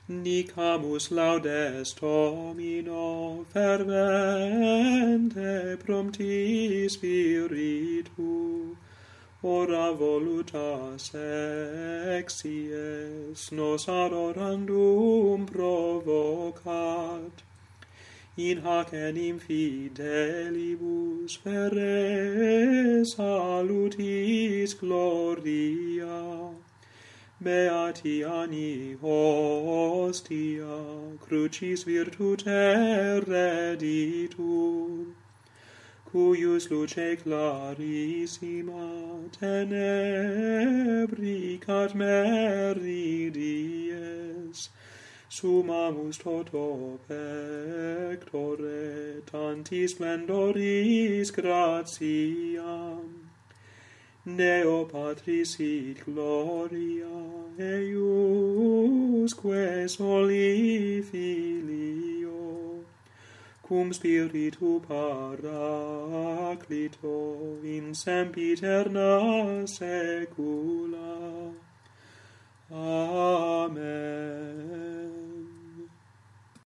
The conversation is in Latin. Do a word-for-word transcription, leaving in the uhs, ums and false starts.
Nicamus laudes Domino fervente prompti spiritu, ora volutas excies nos ad orandum provocat, in hac enim fidelibus ferre salutis gloria, beati anni hostia crucis virtute reditur, cuius luce clarissima tenebricat meridies, summamus toto pectore tanti splendoris gratiam, Deo Patris sit gloria, eiusque soli Filio, cum Spiritu Paraclito in sempiterna saecula.